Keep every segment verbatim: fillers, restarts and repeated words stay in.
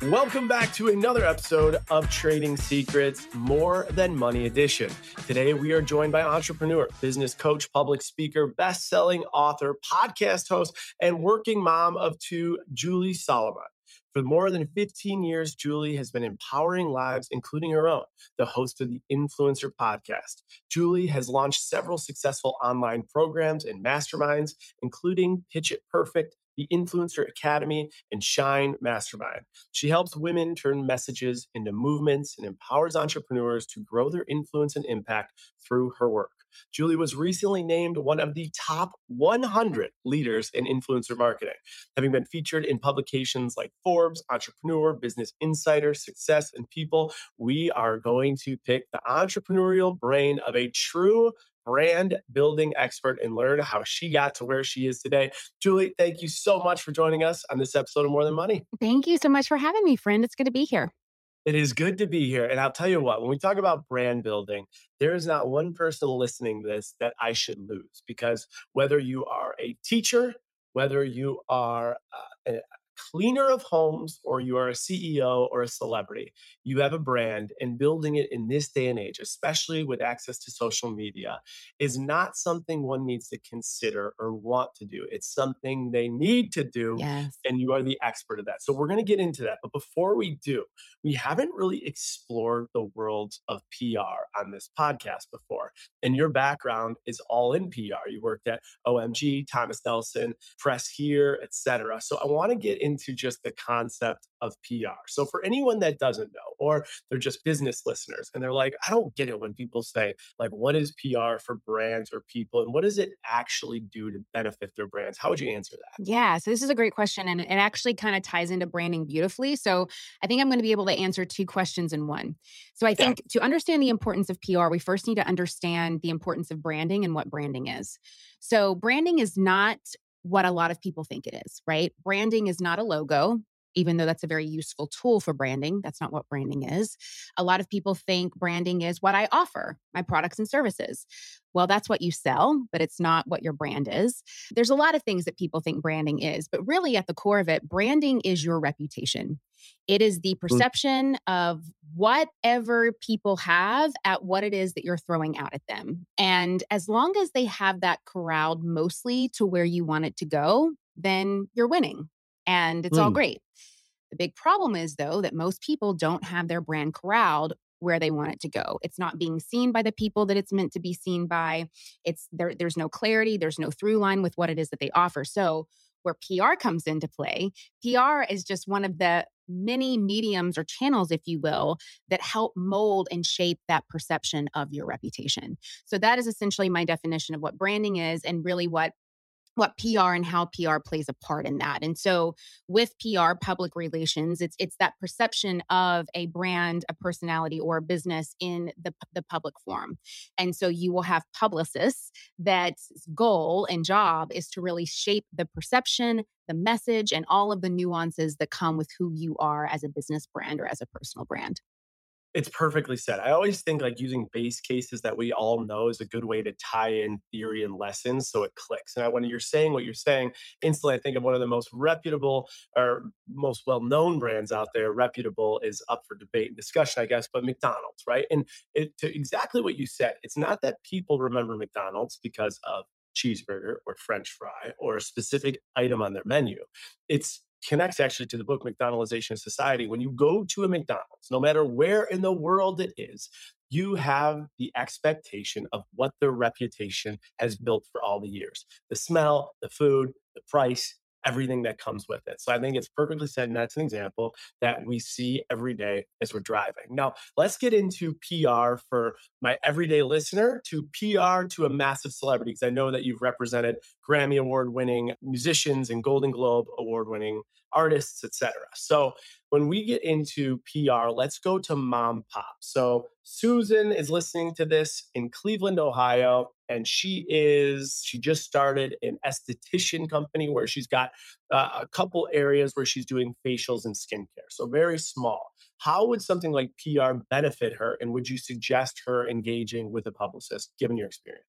Welcome back to another episode of Trading Secrets More Than Money Edition. Today, we are joined by entrepreneur, business coach, public speaker, best-selling author, podcast host, and working mom of two, Julie Solomon. For more than fifteen years, Julie has been empowering lives, including her own, the host of the Influencer Podcast. Julie has launched several successful online programs and masterminds, including Pitch It Perfect, the Influencer Academy, and Shine Mastermind. She helps women turn messages into movements and empowers entrepreneurs to grow their influence and impact through her work. Julie was recently named one of the top one hundred leaders in influencer marketing, having been featured in publications like Forbes, Entrepreneur, Business Insider, Success, and People. We are going to pick the entrepreneurial brain of a true brand building expert and learn how she got to where she is today. Julie, thank you so much for joining us on this episode of More Than Money. Thank you so much for having me, friend. It's good to be here. It is good to be here. And I'll tell you what, when we talk about brand building, there is not one person listening to this that I should lose, because whether you are a teacher, whether you are uh, a cleaner of homes, or you are a C E O or a celebrity, you have a brand, and building it in this day and age, especially with access to social media, is not something one needs to consider or want to do. It's something they need to do. Yes. And you are the expert of that. So we're going to get into that. But before we do, we haven't really explored the world of P R on this podcast before. And your background is all in P R. You worked at O M G, Thomas Nelson, Press Here, et cetera. So I want to get into just the concept of P R. So for anyone that doesn't know, or they're just business listeners and they're like, I don't get it when people say, like, what is P R for brands or people? And what does it actually do to benefit their brands? How would you answer that? Yeah. So this is a great question. And it actually kind of ties into branding beautifully. So I think I'm going to be able to answer two questions in one. So I think yeah. to understand the importance of P R, we first need to understand the importance of branding and what branding is. So branding is not what a lot of people think it is, right? Branding is not a logo, even though that's a very useful tool for branding. That's not what branding is. A lot of people think branding is what I offer, my products and services. Well, that's what you sell, but it's not what your brand is. There's a lot of things that people think branding is, but really at the core of it, branding is your reputation. It is the perception of whatever people have at what it is that you're throwing out at them. And as long as they have that corralled mostly to where you want it to go, then you're winning and it's mm. all great. The big problem is, though, that most people don't have their brand corralled where they want it to go. It's not being seen by the people that it's meant to be seen by. It's there, there's no clarity. There's no through line with what it is that they offer. So where P R comes into play, P R is just one of the many mediums or channels, if you will, that help mold and shape that perception of your reputation. So that is essentially my definition of what branding is and really what what P R and how P R plays a part in that. And so with P R, public relations, it's it's that perception of a brand, a personality, or a business in the, the public forum. And so you will have publicists that goal and job is to really shape the perception, the message, and all of the nuances that come with who you are as a business brand or as a personal brand. It's perfectly said. I always think like using base cases that we all know is a good way to tie in theory and lessons so it clicks. And when you're saying what you're saying, instantly I think of one of the most reputable or most well-known brands out there. Reputable is up for debate and discussion, I guess, but McDonald's, right? And it, to exactly what you said, it's not that people remember McDonald's because of cheeseburger or French fry or a specific item on their menu. It's connects actually to the book McDonaldization of Society. When you go to a McDonald's, no matter where in the world it is, you have the expectation of what their reputation has built for all the years. The smell, the food, the price, everything that comes with it. So I think it's perfectly said, and that's an example that we see every day as we're driving. Now, let's get into P R for my everyday listener to P R to a massive celebrity, because I know that you've represented Grammy Award-winning musicians and Golden Globe Award-winning artists, et cetera. So when we get into P R, let's go to mom pop. So Susan is listening to this in Cleveland, Ohio, and she is, she just started an esthetician company where she's got uh, a couple areas where she's doing facials and skincare. So very small. How would something like P R benefit her? And would you suggest her engaging with a publicist, given your experience?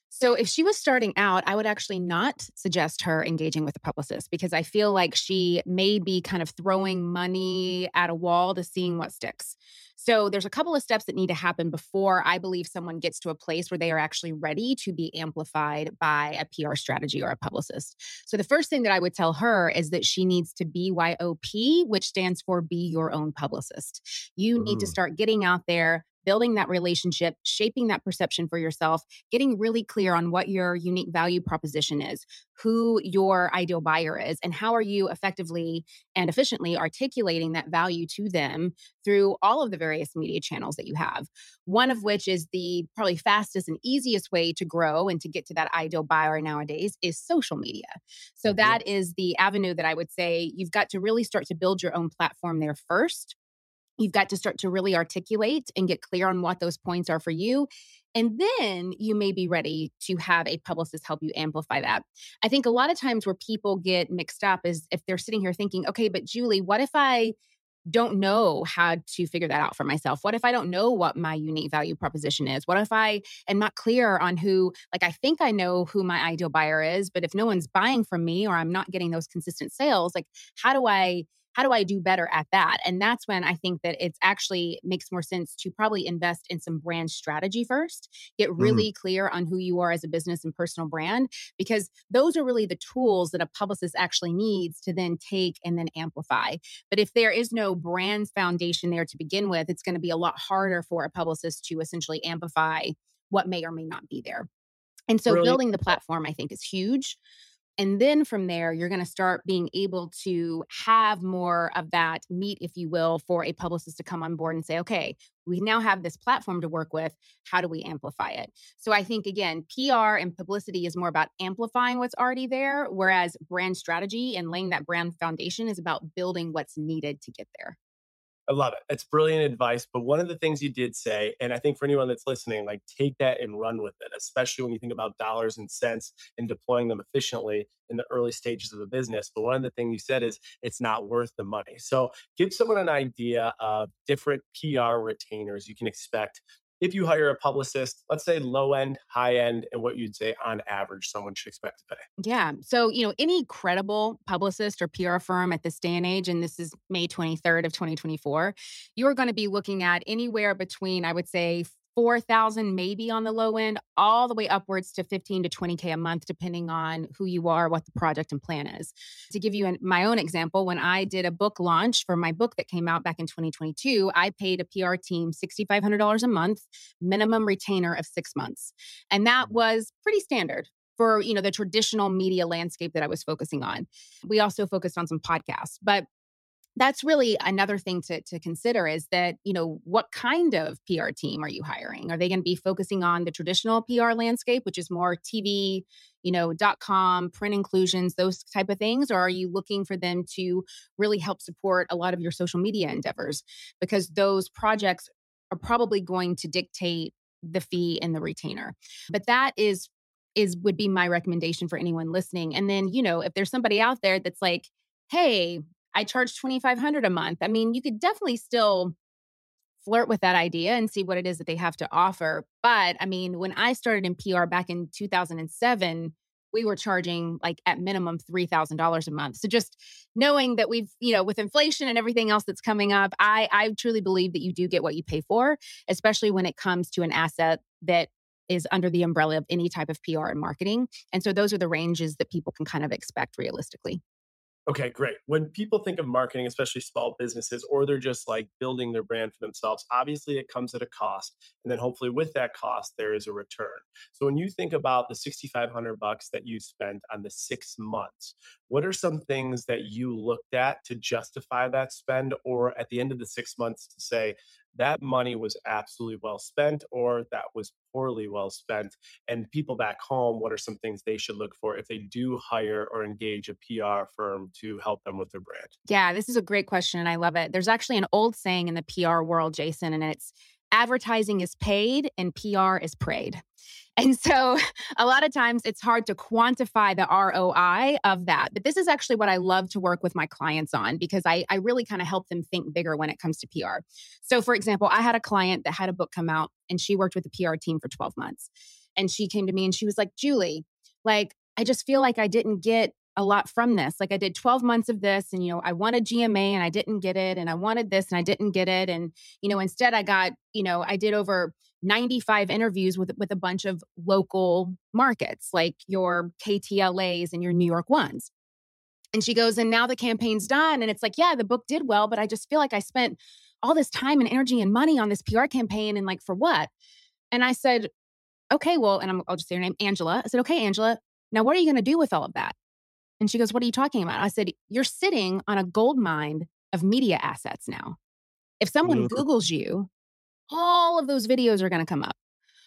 So if she was starting out, I would actually not suggest her engaging with a publicist because I feel like she may be kind of throwing money at a wall to seeing what sticks. So there's a couple of steps that need to happen before I believe someone gets to a place where they are actually ready to be amplified by a P R strategy or a publicist. So the first thing that I would tell her is that she needs to B Y O P, which stands for be your own publicist. You need to Mm, start getting out there, building that relationship, shaping that perception for yourself, getting really clear on what your unique value proposition is, who your ideal buyer is, and how are you effectively and efficiently articulating that value to them through all of the various media channels that you have. One of which is the probably fastest and easiest way to grow and to get to that ideal buyer nowadays is social media. So mhm. that is the avenue that I would say you've got to really start to build your own platform there first. You've got to start to really articulate and get clear on what those points are for you. And then you may be ready to have a publicist help you amplify that. I think a lot of times where people get mixed up is if they're sitting here thinking, okay, but Julie, what if I don't know how to figure that out for myself? What if I don't know what my unique value proposition is? What if I am not clear on who, like, I think I know who my ideal buyer is, but if no one's buying from me or I'm not getting those consistent sales, like, how do I? How do I do better at that? And that's when I think that it's actually makes more sense to probably invest in some brand strategy first, get Mm. really clear on who you are as a business and personal brand, because those are really the tools that a publicist actually needs to then take and then amplify. But if there is no brand foundation there to begin with, it's going to be a lot harder for a publicist to essentially amplify what may or may not be there. And so Brilliant. building the platform, I think, is huge. And then from there, you're going to start being able to have more of that meat, if you will, for a publicist to come on board and say, okay, we now have this platform to work with. How do we amplify it? So I think, again, P R and publicity is more about amplifying what's already there, whereas brand strategy and laying that brand foundation is about building what's needed to get there. I love it. It's brilliant advice. But one of the things you did say, and I think for anyone that's listening, like take that and run with it, especially when you think about dollars and cents and deploying them efficiently in the early stages of the business. But one of the things you said is it's not worth the money. So give someone an idea of different P R retainers you can expect if you hire a publicist, let's say low end, high end, and what you'd say on average someone should expect to pay. Yeah. So, you know, any credible publicist or P R firm at this day and age, and this is May twenty-third of twenty twenty-four, you're going to be looking at anywhere between, I would say, four thousand maybe on the low end, all the way upwards to fifteen to twenty K a month, depending on who you are, what the project and plan is. To give you an, my own example, when I did a book launch for my book that came out back in twenty twenty-two, I paid a P R team six thousand five hundred dollars a month, minimum retainer of six months. And that was pretty standard for, you know, the traditional media landscape that I was focusing on. We also focused on some podcasts, but that's really another thing to, to consider is that, you know, what kind of P R team are you hiring? Are they going to be focusing on the traditional P R landscape, which is more T V, you know, dot com, print inclusions, those type of things? Or are you looking for them to really help support a lot of your social media endeavors? Because those projects are probably going to dictate the fee and the retainer. But that is is would be my recommendation for anyone listening. And then, you know, if there's somebody out there that's like, hey, I charge twenty-five hundred a month. I mean, you could definitely still flirt with that idea and see what it is that they have to offer. But I mean, when I started in P R back in two thousand seven, we were charging like at minimum three thousand dollars a month. So just knowing that we've, you know, with inflation and everything else that's coming up, I, I truly believe that you do get what you pay for, especially when it comes to an asset that is under the umbrella of any type of P R and marketing. And so those are the ranges that people can kind of expect realistically. Okay, great. When people think of marketing, especially small businesses, or they're just like building their brand for themselves, obviously it comes at a cost. And then hopefully with that cost, there is a return. So when you think about the sixty-five hundred bucks that you spent on the six months, what are some things that you looked at to justify that spend? Or at the end of the six months to say that money was absolutely well spent or that was poorly well spent? And people back home, what are some things they should look for if they do hire or engage a P R firm to help them with their brand? Yeah, this is a great question and I love it. There's actually an old saying in the P R world, Jason, and it's advertising is paid and P R is prayed. And so a lot of times it's hard to quantify the R O I of that. But this is actually what I love to work with my clients on because I, I really kind of help them think bigger when it comes to P R. So, for example, I had a client that had a book come out and she worked with the P R team for twelve months. And she came to me and she was like, Julie, like, I just feel like I didn't get a lot from this. Like I did twelve months of this and, you know, I wanted G M A and I didn't get it. And I wanted this and I didn't get it. And, you know, instead I got, you know, I did over ninety-five interviews with, with a bunch of local markets, like your K T L As and your New York ones. And she goes, and now the campaign's done. And it's like, yeah, the book did well, but I just feel like I spent all this time and energy and money on this P R campaign. And like, for what? And I said, okay, well, and I'm, I'll just say her name, Angela. I said, okay, Angela, now what are you going to do with all of that? And she goes, what are you talking about? I said, you're sitting on a gold mine of media assets now. If someone Mhm. Googles you, all of those videos are going to come up.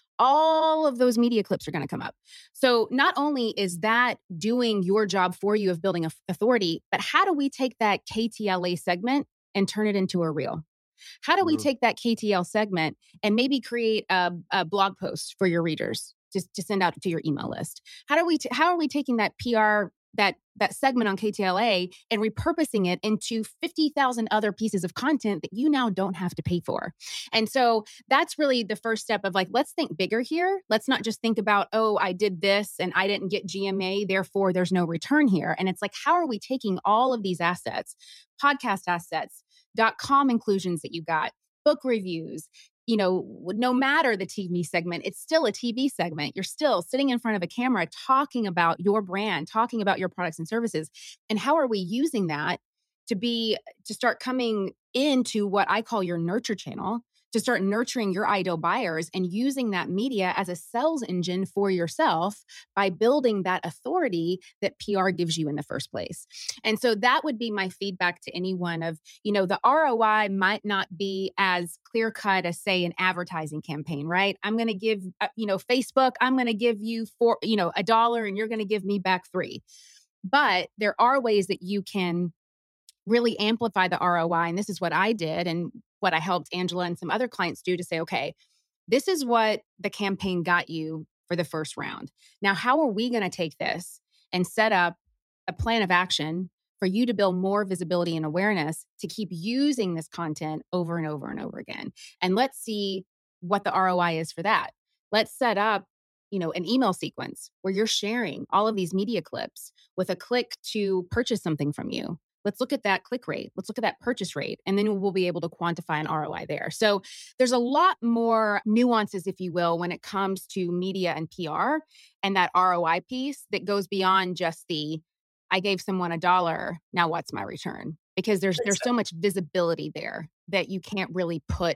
All of those media clips are going to come up. So not only is that doing your job for you of building a f- authority, but how do we take that K T L A segment and turn it into a reel? How do we Mhm. take that K T L segment and maybe create a, a blog post for your readers just to send out to your email list? How do we t- how are we taking that P R that that segment on K T L A and repurposing it into fifty thousand other pieces of content that you now don't have to pay for? And so that's really the first step of like, let's think bigger here. Let's not just think about, oh, I did this and I didn't get G M A, therefore there's no return here. And it's like, how are we taking all of these assets, podcast assets, dot com inclusions that you got, book reviews, you know, no matter the T V segment, it's still a T V segment. You're still sitting in front of a camera talking about your brand, talking about your products and services. And how are we using that to be, to start coming into what I call your nurture channel, to start nurturing your ideal buyers and using that media as a sales engine for yourself by building that authority that P R gives you in the first place. And so that would be my feedback to anyone of, you know, the R O I might not be as clear cut as say an advertising campaign, right? I'm going to give, uh, you know, Facebook, I'm going to give you four, you know, a dollar and you're going to give me back three. But there are ways that you can really amplify the R O I. And this is what I did and what I helped Angela and some other clients do to say, okay, this is what the campaign got you for the first round. Now, how are we going to take this and set up a plan of action for you to build more visibility and awareness to keep using this content over and over and over again? And let's see what the R O I is for that. Let's set up, you know, an email sequence where you're sharing all of these media clips with a click to purchase something from you. Let's look at that click rate. Let's look at that purchase rate. And then we'll be able to quantify an R O I there. So there's a lot more nuances, if you will, when it comes to media and P R and that R O I piece that goes beyond just the, I gave someone a dollar, now what's my return? Because there's there's so much visibility there that you can't really put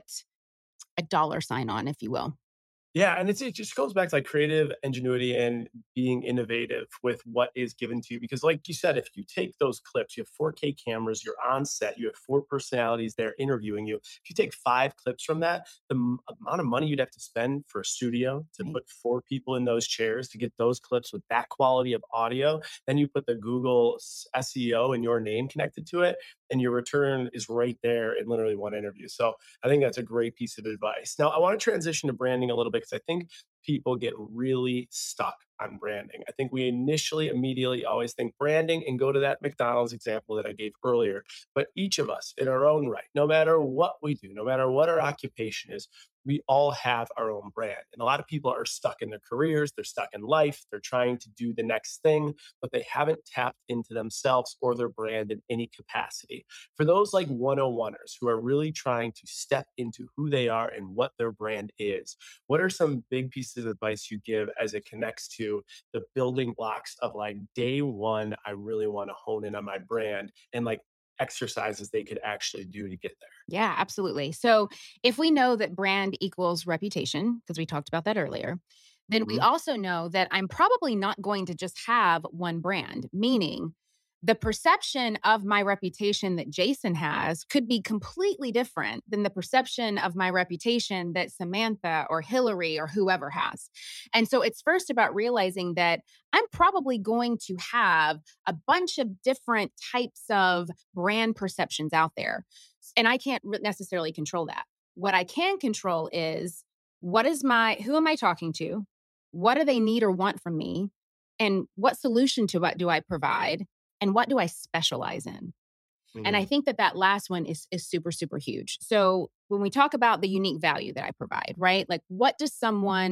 a dollar sign on, if you will. Yeah, and it's it just goes back to, like, creative ingenuity and being innovative with what is given to you, because like you said, if you take those clips, you have four K cameras, you're on set, you have four personalities there interviewing you. If you take five clips from that, the m amount of money you'd have to spend for a studio to Right. put four people in those chairs to get those clips with that quality of audio, then you put the Google S E O and your name connected to it, and your return is right there in literally one interview. So I think that's a great piece of advice. Now, I want to transition to branding a little bit because I think people get really stuck on branding. I think we initially, immediately always think branding and go to that McDonald's example that I gave earlier. But each of us, in our own right, no matter what we do, no matter what our occupation is, we all have our own brand. And a lot of people are stuck in their careers, they're stuck in life, they're trying to do the next thing, but they haven't tapped into themselves or their brand in any capacity. For those like one oh oneers who are really trying to step into who they are and what their brand is, what are some big pieces of advice you give as it connects to the building blocks of like day one, I really want to hone in on my brand and like exercises they could actually do to get there? Yeah, absolutely. So if we know that brand equals reputation, because we talked about that earlier, then we Mhm. also know that I'm probably not going to just have one brand, meaning the perception of my reputation that Jason has could be completely different than the perception of my reputation that Samantha or Hillary or whoever has. And so it's first about realizing that I'm probably going to have a bunch of different types of brand perceptions out there. And I can't re- necessarily control that. What I can control is what is my, who am I talking to? What do they need or want from me? And what solution to what do I provide? And what do I specialize in? And I Mhm. think that that last one is is super super huge. So when we talk about the unique value that I provide, right? Like what does someone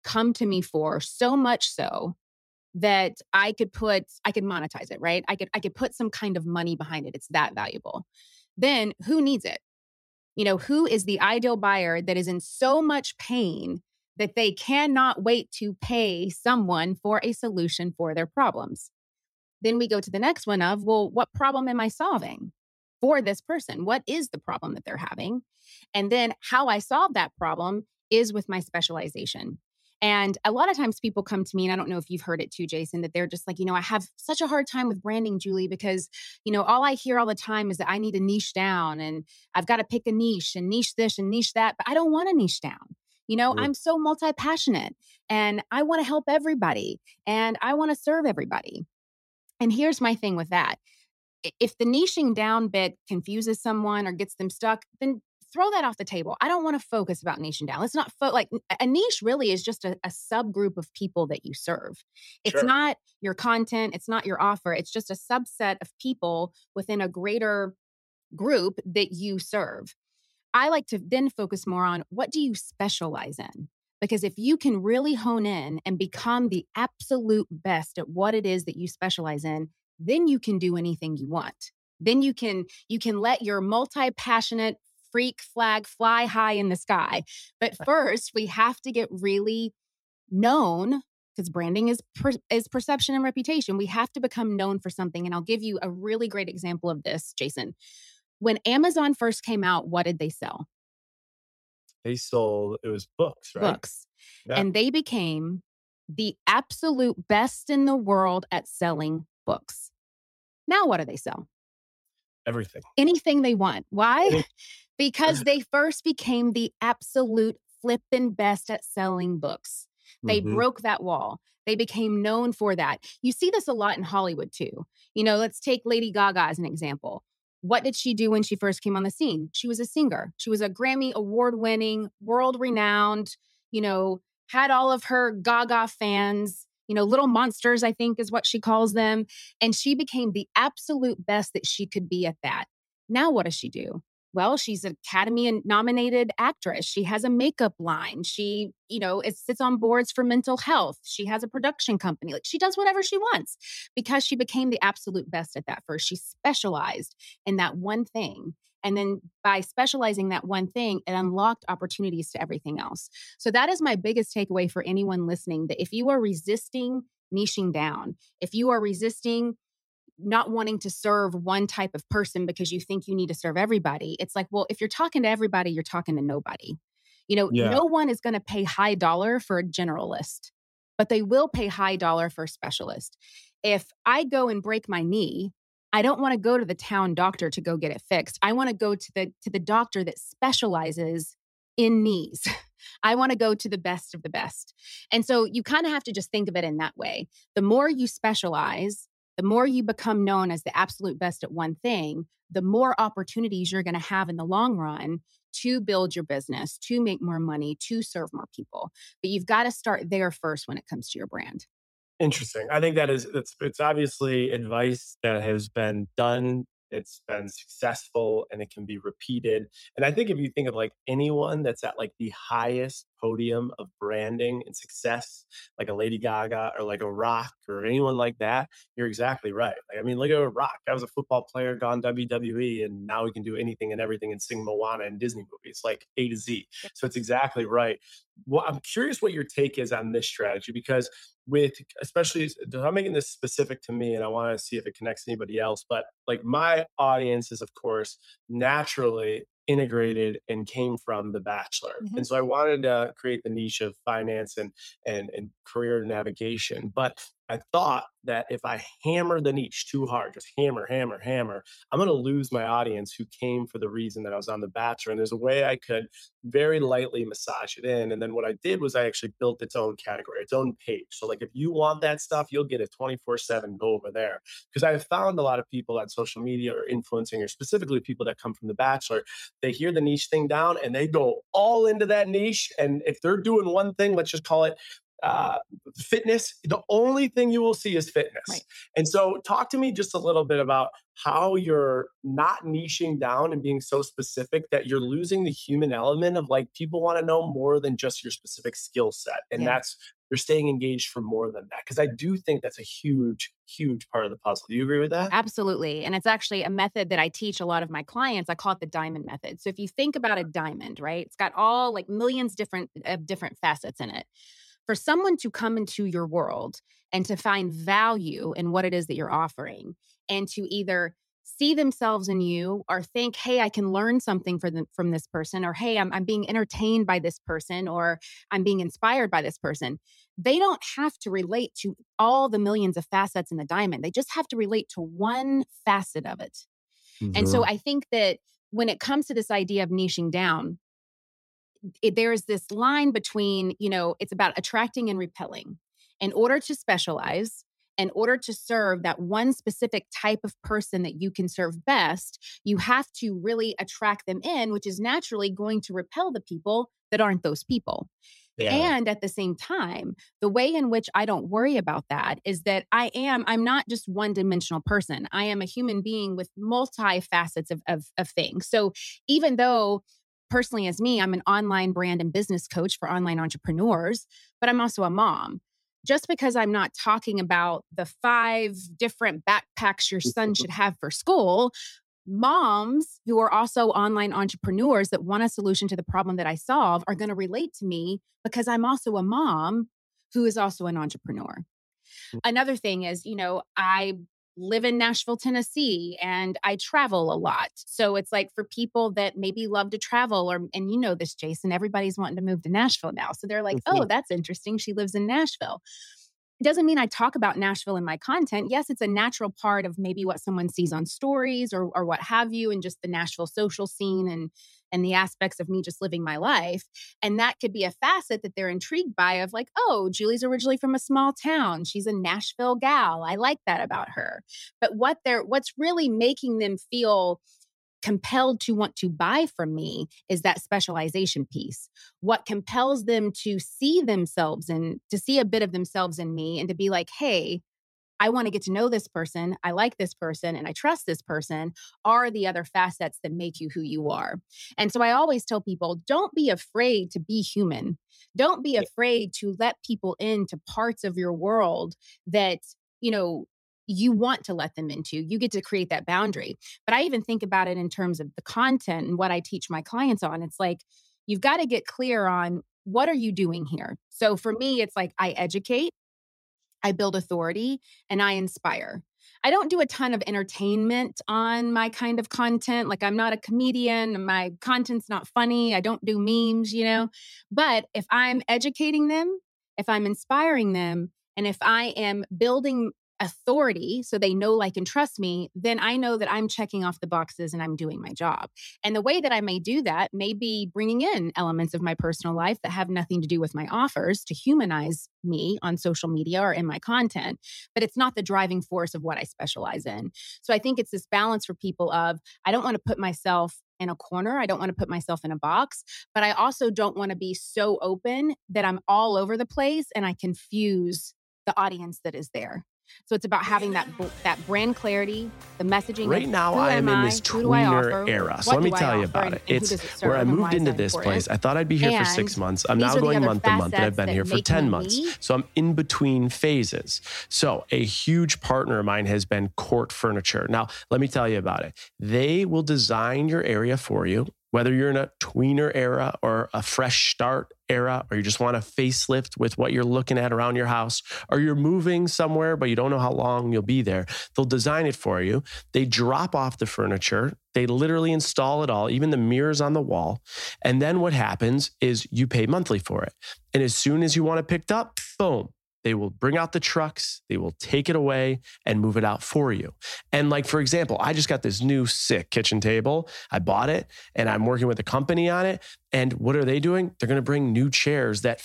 come to me for, so much so that I could put, I could monetize it, right? I could, I could put some kind of money behind it. It's that valuable. Then who needs it? You know, who is the ideal buyer that is in so much pain that they cannot wait to pay someone for a solution for their problems? Then we go to the next one of, well, what problem am I solving for this person? What is the problem that they're having? And then how I solve that problem is with my specialization. And a lot of times people come to me, and I don't know if you've heard it too, Jason, that they're just like, you know, I have such a hard time with branding, Julie, because, you know, all I hear all the time is that I need to niche down and I've got to pick a niche and niche this and niche that, but I don't want to niche down. You know, Mm. I'm so multi-passionate and I want to help everybody and I want to serve everybody. And here's my thing with that. I- If the niching down bit confuses someone or gets them stuck, then throw that off the table. I don't want to focus about niching down. Let's not fo- like a niche really is just a, a subgroup of people that you serve. It's Sure. not your content, it's not your offer. It's just a subset of people within a greater group that you serve. I like to then focus more on what do you specialize in? Because if you can really hone in and become the absolute best at what it is that you specialize in, then you can do anything you want. Then you can you can let your multi-passionate freak flag fly high in the sky. But first, we have to get really known because branding is per, is perception and reputation. We have to become known for something. And I'll give you a really great example of this, Jason. When Amazon first came out, what did they sell? They sold, it was books, right? Books. Yeah. And they became the absolute best in the world at selling books. Now, what do they sell? Everything. Anything they want. Why? Because they first became the absolute flippin' best at selling books. They Mhm. broke that wall. They became known for that. You see this a lot in Hollywood too. You know, let's take Lady Gaga as an example. What did she do when she first came on the scene? She was a singer. She was a Grammy award winning, world renowned, you know, had all of her Gaga fans, you know, little monsters, I think is what she calls them. And she became the absolute best that she could be at that. Now, what does she do? Well, she's an Academy nominated actress. She has a makeup line. She, you know, it sits on boards for mental health. She has a production company. Like she does whatever she wants because she became the absolute best at that first. She specialized in that one thing. And then by specializing that one thing, it unlocked opportunities to everything else. So that is my biggest takeaway for anyone listening, that if you are resisting niching down, if you are resisting not wanting to serve one type of person because you think you need to serve everybody, it's like, well, if you're talking to everybody, you're talking to nobody. You know, Yeah. no one is going to pay high dollar for a generalist, but they will pay high dollar for a specialist. If I go and break my knee, I don't want to go to the town doctor to go get it fixed. I want to go to the to the doctor that specializes in knees. I want to go to the best of the best. And so you kind of have to just think of it in that way. The more you specialize, the more you become known as the absolute best at one thing, the more opportunities you're going to have in the long run to build your business, to make more money, to serve more people. But you've got to start there first when it comes to your brand. Interesting. I think that is it's it's obviously advice that has been done. It's been successful and it can be repeated. And I think if you think of like anyone that's at like the highest podium of branding and success, like a Lady Gaga or like a Rock or anyone like that, you're exactly right. Like, I mean, look at a Rock. I was a football player, gone W W E, and now he can do anything and everything and sing Moana in Disney movies, like A to Z. Yep. So it's exactly right. Well, I'm curious what your take is on this strategy because with especially I'm making this specific to me and I want to see if it connects anybody else. But like my audience is of course naturally integrated and came from The Bachelor. Mhm. And so I wanted to create the niche of finance and and and career navigation. But I thought that if I hammer the niche too hard, just hammer, hammer, hammer, I'm going to lose my audience who came for the reason that I was on The Bachelor. And there's a way I could very lightly massage it in. And then what I did was I actually built its own category, its own page. So like if you want that stuff, you'll get it twenty-four seven, go over there. Because I've found a lot of people on social media or influencing, or specifically people that come from The Bachelor, they hear the niche thing down and they go all into that niche. And if they're doing one thing, let's just call it uh, fitness, the only thing you will see is fitness. Right. And so, talk to me just a little bit about how you're not niching down and being so specific that you're losing the human element of like people want to know more than just your specific skill set. And Yeah. that's you're staying engaged for more than that. Cause I do think that's a huge, huge part of the puzzle. Do you agree with that? Absolutely. And it's actually a method that I teach a lot of my clients. I call it the diamond method. So if you think about a diamond, right? It's got all like millions different of different facets in it. For someone to come into your world and to find value in what it is that you're offering and to either see themselves in you or think, hey, I can learn something for them, from this person, or hey, I'm, I'm being entertained by this person, or I'm being inspired by this person. They don't have to relate to all the millions of facets in the diamond. They just have to relate to one facet of it. And so Mhm. I think that when it comes to this idea of niching down, it, there's this line between, you know, it's about attracting and repelling. In order to specialize, in order to serve that one specific type of person that you can serve best, you have to really attract them in, which is naturally going to repel the people that aren't those people. Yeah. And at the same time, the way in which I don't worry about that is that I am, I'm not just one dimensional person. I am a human being with multi facets of, of, of things. So even though personally as me, I'm an online brand and business coach for online entrepreneurs, but I'm also a mom. Just because I'm not talking about the five different backpacks your son should have for school, moms who are also online entrepreneurs that want a solution to the problem that I solve are going to relate to me because I'm also a mom who is also an entrepreneur. Another thing is, you know, I live in Nashville, Tennessee, and I travel a lot. So it's like for people that maybe love to travel, or, and you know this, Jason, everybody's wanting to move to Nashville now. So they're like, oh, Mhm. that's interesting. She lives in Nashville. It doesn't mean I talk about Nashville in my content. Yes, it's a natural part of maybe what someone sees on stories or or what have you, and just the Nashville social scene and and the aspects of me just living my life. And that could be a facet that they're intrigued by of like, oh, Julie's originally from a small town. She's a Nashville gal. I like that about her. But what they're what's really making them feel compelled to want to buy from me is that specialization piece. What compels them to see themselves and to see a bit of themselves in me and to be like, hey, I want to get to know this person. I like this person and I trust this person are the other facets that make you who you are. And so I always tell people, don't be afraid to be human. Don't be afraid to let people into parts of your world that, you know, you want to let them into. You get to create that boundary. But I even think about it in terms of the content and what I teach my clients on. It's like, you've got to get clear on what are you doing here? So for me, it's like I educate, I build authority, and I inspire. I don't do a ton of entertainment on my kind of content. Like I'm not a comedian. My content's not funny. I don't do memes, you know. But if I'm educating them, if I'm inspiring them, and if I am building authority so they know, like, and trust me, then I know that I'm checking off the boxes and I'm doing my job. And the way that I may do that may be bringing in elements of my personal life that have nothing to do with my offers to humanize me on social media or in my content, but it's not the driving force of what I specialize in. So I think it's this balance for people of, I don't want to put myself in a corner. I don't want to put myself in a box, but I also don't want to be so open that I'm all over the place and I confuse the audience that is there. So it's about having that that brand clarity, the messaging Right of now, who I am am in I, this who do I tweener offer, era. So what let me do I tell you offer, about and- it. and who It's does it serve, where I and why moved is into that this important? place. I thought I'd be here for And six months. I'm these now are the going other month to month, and I've facets been that here for make ten me months. me. So I'm in between phases. So a huge partner of mine has been Court Furniture. Now, let me tell you about it. They will design your area for you. Whether you're in a tweener era or a fresh start era, or you just want a facelift with what you're looking at around your house, or you're moving somewhere, but you don't know how long you'll be there, they'll design it for you. They drop off the furniture. They literally install it all, even the mirrors on the wall. And then what happens is you pay monthly for it. And as soon as you want it picked up, boom, they will bring out the trucks, they will take it away and move it out for you. And like, for example, I just got this new sick kitchen table. I bought it and I'm working with a company on it. And what are they doing? They're going to bring new chairs that fit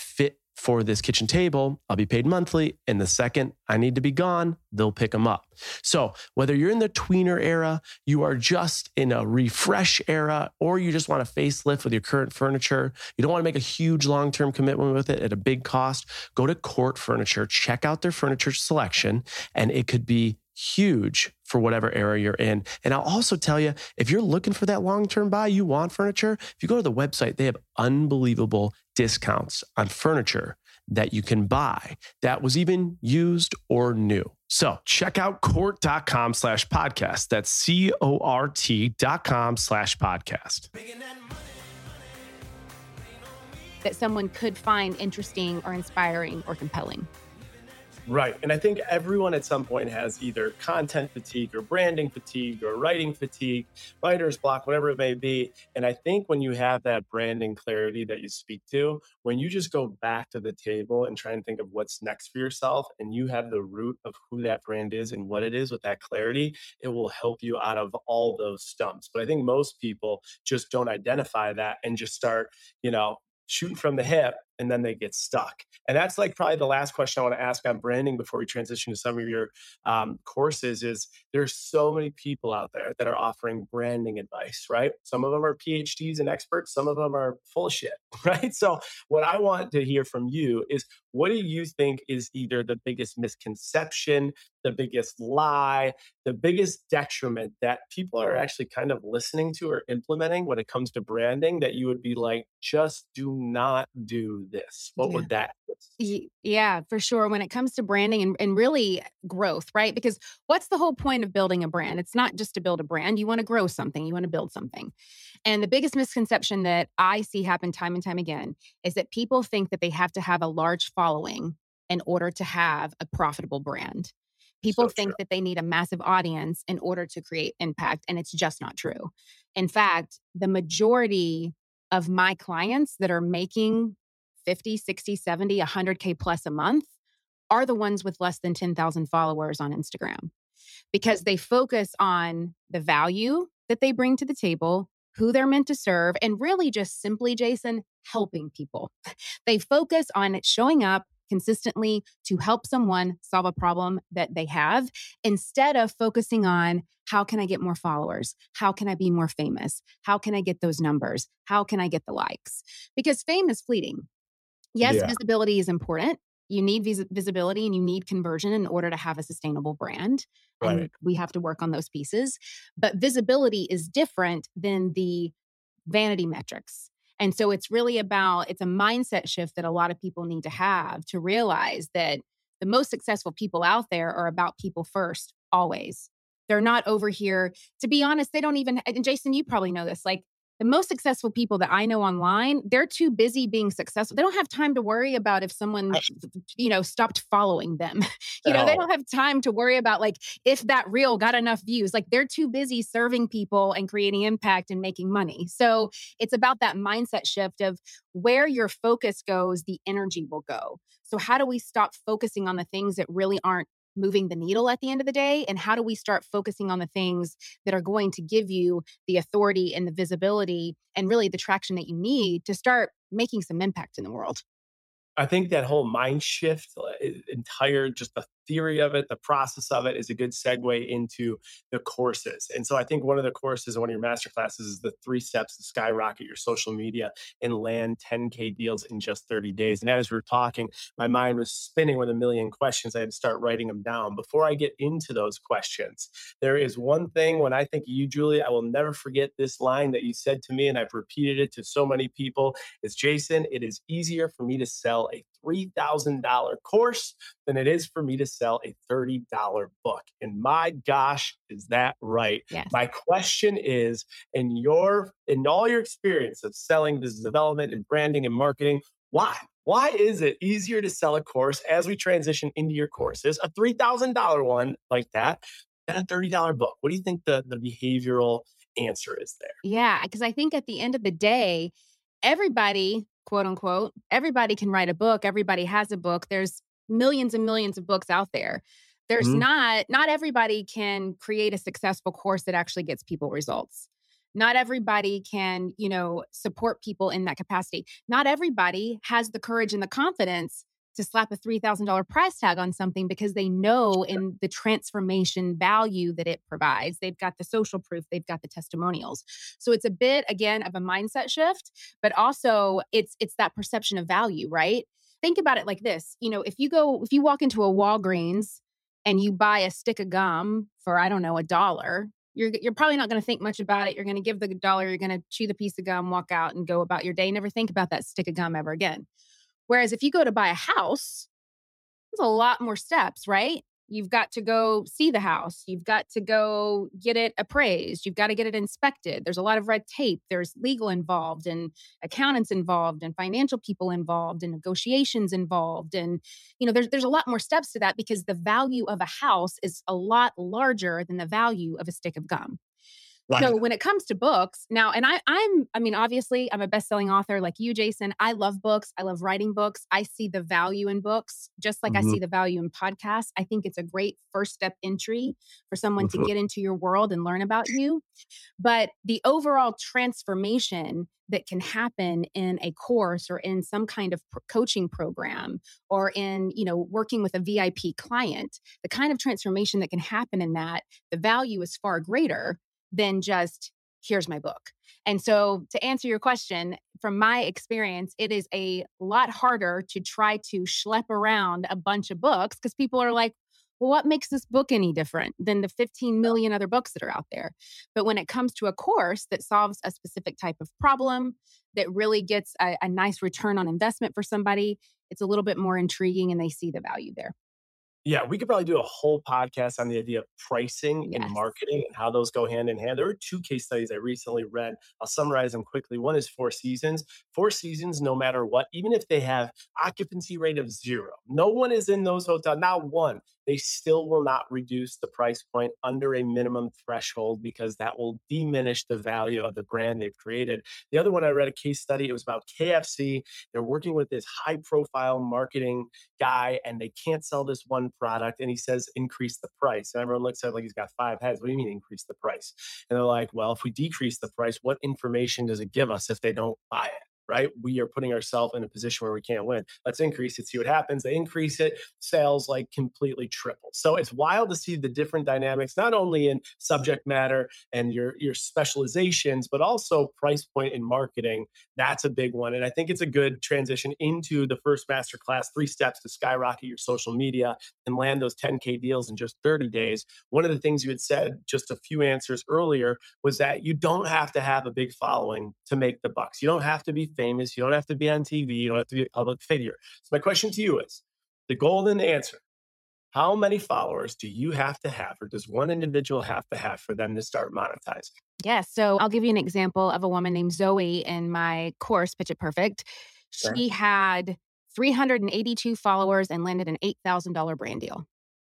for this kitchen table, I'll be paid monthly. And the second I need to be gone, they'll pick them up. So whether you're in the tweener era, you are just in a refresh era, or you just want a facelift with your current furniture, you don't want to make a huge long-term commitment with it at a big cost, go to Court Furniture, check out their furniture selection, and it could be huge for whatever era you're in. And I'll also tell you, if you're looking for that long-term buy, you want furniture, if you go to the website, they have unbelievable discounts on furniture that you can buy that was even used or new. So check out court.com slash podcast. That's C-O-R-T dot com slash podcast. That someone could find interesting or inspiring or compelling. Right. And I think everyone at some point has either content fatigue or branding fatigue or writing fatigue, writer's block, whatever it may be. And I think when you have that branding clarity that you speak to, when you just go back to the table and try and think of what's next for yourself, and you have the root of who that brand is and what it is with that clarity, it will help you out of all those stumps. But I think most people just don't identify that and just start, you know, shooting from the hip, and then they get stuck. And that's like probably the last question I want to ask on branding before we transition to some of your um, courses is there's so many people out there that are offering branding advice, right? Some of them are P H Ds and experts. Some of them are full of shit, right? So what I want to hear from you is, what do you think is either the biggest misconception, the biggest lie, the biggest detriment that people are actually kind of listening to or implementing when it comes to branding that you would be like, just do not do this? What Yeah. would that be? Yeah, for sure. When it comes to branding and, and really growth, right? Because what's the whole point of building a brand? It's not just to build a brand. You want to grow something, you want to build something. And the biggest misconception that I see happen time and time again is that people think that they have to have a large following in order to have a profitable brand. People So think true. that they need a massive audience in order to create impact, and it's just not true. In fact, the majority of my clients that are making fifty, sixty, seventy, one hundred K plus a month are the ones with less than ten thousand followers on Instagram, because they focus on the value that they bring to the table, who they're meant to serve, and really just simply, Jason, helping people. They focus on showing up consistently to help someone solve a problem that they have, instead of focusing on, how can I get more followers? How can I be more famous? How can I get those numbers? How can I get the likes? Because fame is fleeting. Yes, Yeah. visibility is important. You need vis- visibility and you need conversion in order to have a sustainable brand. And Right. we have to work on those pieces. But visibility is different than the vanity metrics. And so it's really about, it's a mindset shift that a lot of people need to have to realize that the most successful people out there are about people first, always. They're not over here. To be honest, they don't even, and Jason, you probably know this, like, the most successful people that I know online, they're too busy being successful. They don't have time to worry about if someone, I- you know, stopped following them. You know, they No. don't have time to worry about like if that reel got enough views. Like, they're too busy serving people and creating impact and making money. So it's about that mindset shift of where your focus goes, the energy will go. So how do we stop focusing on the things that really aren't moving the needle at the end of the day? And how do we start focusing on the things that are going to give you the authority and the visibility and really the traction that you need to start making some impact in the world? I think that whole mind shift, uh, entire just the theory of it, the process of it is a good segue into the courses. And so I think one of the courses in one of your master classes is the three steps to skyrocket your social media and land ten K deals in just thirty days. And as we were talking, my mind was spinning with a million questions. I had to start writing them down. Before I get into those questions, there is one thing when I think of you, Julie, I will never forget this line that you said to me, and I've repeated it to so many people. It's, Jason, it is easier for me to sell a three thousand dollars course than it is for me to sell a thirty dollars book. And my gosh, is that right? Yes. My question is, in your in all your experience of selling business development and branding and marketing, why? Why is it easier to sell a course as we transition into your courses, a three thousand dollars one like that, than a thirty dollars book? What do you think the, the behavioral answer is there? Yeah, because I think at the end of the day, everybody, quote unquote, everybody can write a book. Everybody has a book. There's millions and millions of books out there. There's Mhm. not, not everybody can create a successful course that actually gets people results. Not everybody can, you know, support people in that capacity. Not everybody has the courage and the confidence to slap a three thousand dollars price tag on something because they know in the transformation value that it provides. They've got the social proof, they've got the testimonials. So it's a bit again of a mindset shift, but also it's it's that perception of value, right? Think about it like this. You know, if you go if you walk into a Walgreens and you buy a stick of gum for I don't know, a dollar, you're you're probably not going to think much about it. You're going to give the dollar, you're going to chew the piece of gum, walk out and go about your day, never think about that stick of gum ever again. Whereas if you go to buy a house, there's a lot more steps, right? You've got to go see the house. You've got to go get it appraised. You've got to get it inspected. There's a lot of red tape. There's legal involved and accountants involved and financial people involved and negotiations involved. And, you know, there's, there's a lot more steps to that because the value of a house is a lot larger than the value of a stick of gum. Right. So when it comes to books now, and I, I'm, I mean, obviously I'm a best-selling author like you, Jason. I love books. I love writing books. I see the value in books, just like I Mhm. see the value in podcasts. I think it's a great first step entry for someone to Mhm. get into your world and learn about you. But the overall transformation that can happen in a course or in some kind of pr- coaching program or in, you know, working with a V I P client, the kind of transformation that can happen in that, the value is far greater than just here's my book. And so to answer your question, from my experience, it is a lot harder to try to schlep around a bunch of books because people are like, well, what makes this book any different than the fifteen million other books that are out there? But when it comes to a course that solves a specific type of problem, that really gets a, a nice return on investment for somebody, it's a little bit more intriguing and they see the value there. Yeah, we could probably do a whole podcast on the idea of pricing and Yes. marketing and how those go hand in hand. There were two case studies I recently read. I'll summarize them quickly. One is Four Seasons. Four Seasons, no matter what, even if they have occupancy rate of zero, no one is in those hotels, not one. They still will not reduce the price point under a minimum threshold because that will diminish the value of the brand they've created. The other one I read a case study, it was about K F C. They're working with this high profile marketing guy and they can't sell this one product. And he says, increase the price. And everyone looks at it like he's got five heads. What do you mean increase the price? And they're like, well, if we decrease the price, what information does it give us if they don't buy it? Right? We are putting ourselves in a position where we can't win. Let's increase it, see what happens. They increase it, sales like completely triple. So it's wild to see the different dynamics, not only in subject matter and your, your specializations, but also price point in marketing. That's a big one. And I think it's a good transition into the first masterclass, three steps to skyrocket your social media and land those ten K deals in just thirty days. One of the things you had said just a few answers earlier was that you don't have to have a big following to make the bucks. You don't have to be famous. You don't have to be on T V. You don't have to be a public figure. So my question to you is the golden answer. How many followers do you have to have, or does one individual have to have for them to start monetizing? Yes. So I'll give you an example of a woman named Zoe in my course, Pitch It Perfect. Sure. She had three hundred eighty-two followers and landed an eight thousand dollars brand deal.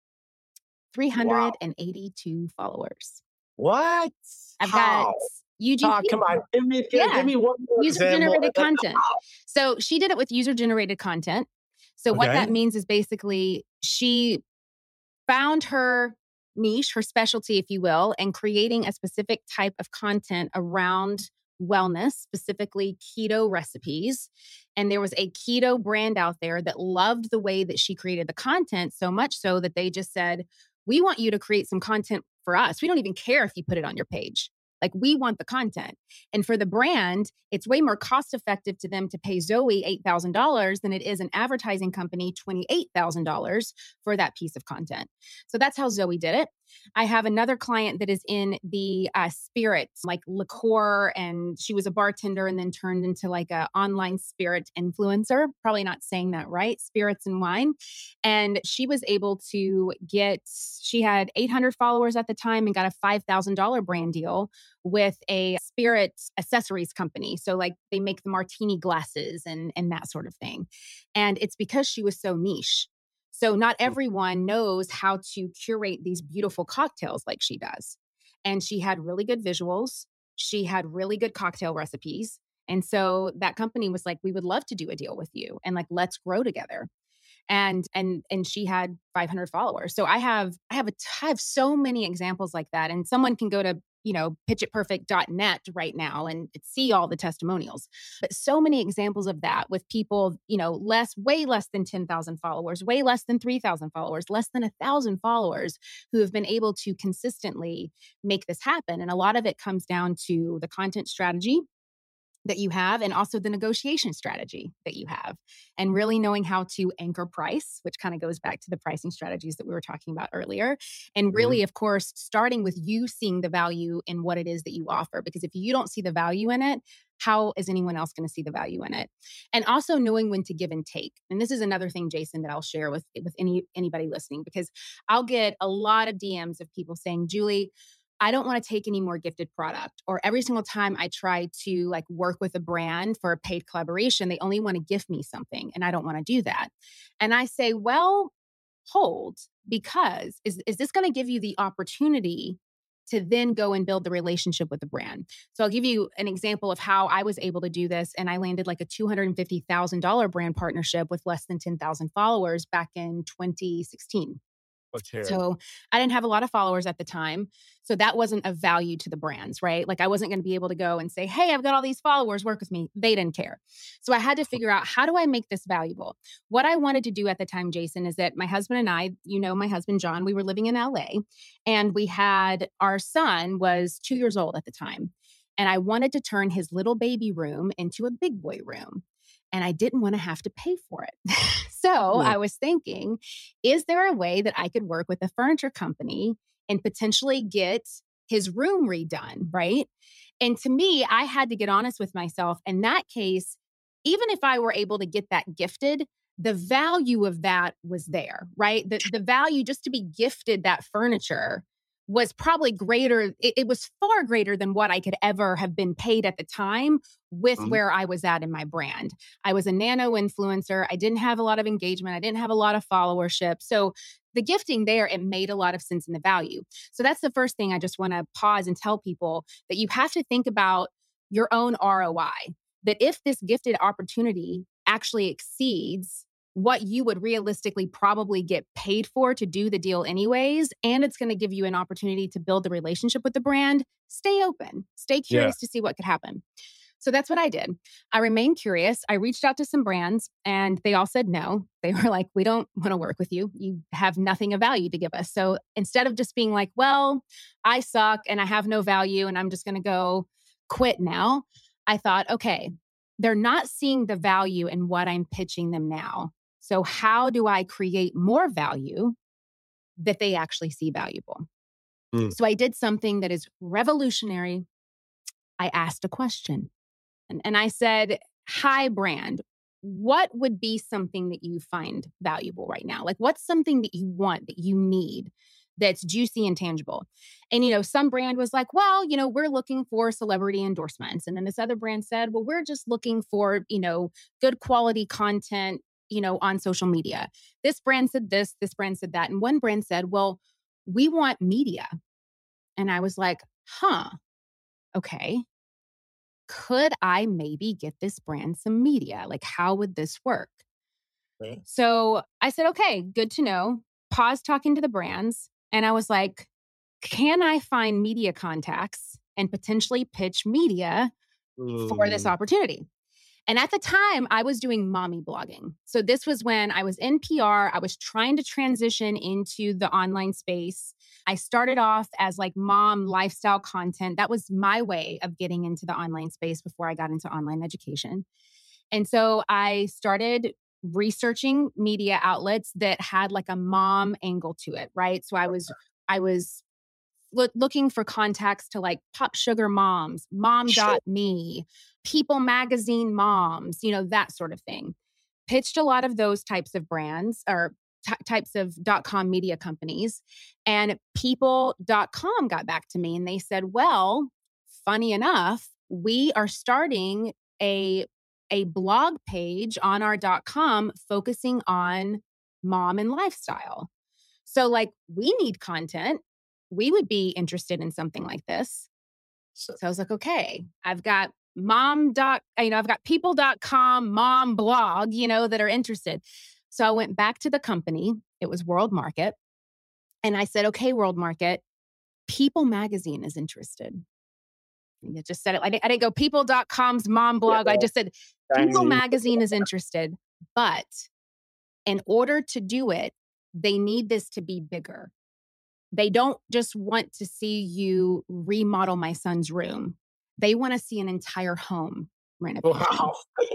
Wow. three hundred eighty-two followers. What? I've got How? Oh, U G C. come on. Give me, give Yeah. me one more User example. generated content. So she did it with user generated content. So what that Okay. means is basically she found her niche, her specialty, if you will, and creating a specific type of content around wellness, specifically keto recipes. And there was a keto brand out there that loved the way that she created the content so much so that they just said, we want you to create some content for us. We don't even care if you put it on your page. Like we want the content. And for the brand, it's way more cost effective to them to pay Zoe eight thousand dollars than it is an advertising company twenty-eight thousand dollars for that piece of content. So that's how Zoe did it. I have another client that is in the uh, spirits, like liqueur, and she was a bartender and then turned into like a online spirit influencer. Probably not saying that right, spirits and wine. And she was able to get, she had eight hundred followers at the time and got a five thousand dollars brand deal with a spirit accessories company. So like they make the martini glasses and, and that sort of thing. And it's because she was so niche. So not everyone knows how to curate these beautiful cocktails like she does. And she had really good visuals. She had really good cocktail recipes. And so that company was like, we would love to do a deal with you and like, let's grow together. And, and, and she had five hundred followers. So I have, I have a, t- I have so many examples like that. And someone can go to you know, pitch it perfect dot net right now and see all the testimonials. But so many examples of that with people, you know, less, way less than ten thousand followers, way less than three thousand followers, less than a thousand followers who have been able to consistently make this happen. And a lot of it comes down to the content strategy that you have and also the negotiation strategy that you have and really knowing how to anchor price, which kind of goes back to the pricing strategies that we were talking about earlier. And Mhm. really, of course, starting with you seeing the value in what it is that you offer, because if you don't see the value in it, how is anyone else going to see the value in it? And also knowing when to give and take. And this is another thing, Jason, that I'll share with with any anybody listening, because I'll get a lot of D Ms of people saying, Julie, I don't want to take any more gifted product. Or every single time I try to like work with a brand for a paid collaboration, they only want to gift me something. And I don't want to do that. And I say, well, hold, because is, is this going to give you the opportunity to then go and build the relationship with the brand? So I'll give you an example of how I was able to do this. And I landed like a two hundred fifty thousand dollars brand partnership with less than ten thousand followers back in twenty sixteen. Let's hear it. So I didn't have a lot of followers at the time. So that wasn't of value to the brands, right? Like I wasn't going to be able to go and say, hey, I've got all these followers, work with me. They didn't care. So I had to figure out, how do I make this valuable? What I wanted to do at the time, Jason, is that my husband and I, you know, my husband, John, we were living in L A and we had, our son was two years old at the time. And I wanted to turn his little baby room into a big boy room. And I didn't want to have to pay for it. So Mm. I was thinking, is there a way that I could work with a furniture company and potentially get his room redone, right? And to me, I had to get honest with myself. In that case, even if I were able to get that gifted, the value of that was there, right? The, the value just to be gifted that furniture was probably greater. It, it was far greater than what I could ever have been paid at the time with Mhm. where I was at in my brand. I was a nano influencer. I didn't have a lot of engagement. I didn't have a lot of followership. So the gifting there, it made a lot of sense in the value. So that's the first thing I just want to pause and tell people, that you have to think about your own R O I. That if this gifted opportunity actually exceeds what you would realistically probably get paid for to do the deal anyways, and it's going to give you an opportunity to build the relationship with the brand, stay open, stay Yeah. curious to see what could happen. So that's what I did. I remained curious. I reached out to some brands and they all said no. They were like, we don't want to work with you. You have nothing of value to give us. So instead of just being like, well, I suck and I have no value and I'm just going to go quit now, I thought, okay, they're not seeing the value in what I'm pitching them now. So how do I create more value that they actually see valuable? Mm. So I did something that is revolutionary. I asked a question. And, and I said, hi, brand, what would be something that you find valuable right now? Like, what's something that you want, that you need, that's juicy and tangible? And, you know, some brand was like, well, you know, we're looking for celebrity endorsements. And then this other brand said, well, we're just looking for, you know, good quality content, you know, on social media. This brand said this, this brand said that. And one brand said, well, we want media. And I was like, huh, okay. Could I maybe get this brand some media? Like, how would this work? Right. So I said, okay, good to know. Pause talking to the brands. And I was like, can I find media contacts and potentially pitch media for this Mm. opportunity? And at the time, I was doing mommy blogging. So this was when I was in P R. I was trying to transition into the online space. I started off as like mom lifestyle content. That was my way of getting into the online space before I got into online education. And so I started researching media outlets that had like a mom angle to it, right? So I was I was loo- looking for contacts to like Pop Sugar Moms, Mom Sure. dot me, People Magazine Moms, you know, that sort of thing. Pitched a lot of those types of brands or ty types of dot com media companies. And people dot com got back to me and they said, well, funny enough, we are starting a a blog page on our .com focusing on mom and lifestyle. So like we need content. We would be interested in something like this. So, So I was like, okay, I've got mom dot, you know, I've got people dot com, mom blog, you know, that are interested. So I went back to the company. It was World Market. And I said, okay, World Market, People Magazine is interested. You just said it. I didn't, I didn't go people dot com's mom blog. I just said People Magazine is interested, but in order to do it, they need this to be bigger. They don't just want to see you remodel my son's room. They want to see an entire home renovation. Wow.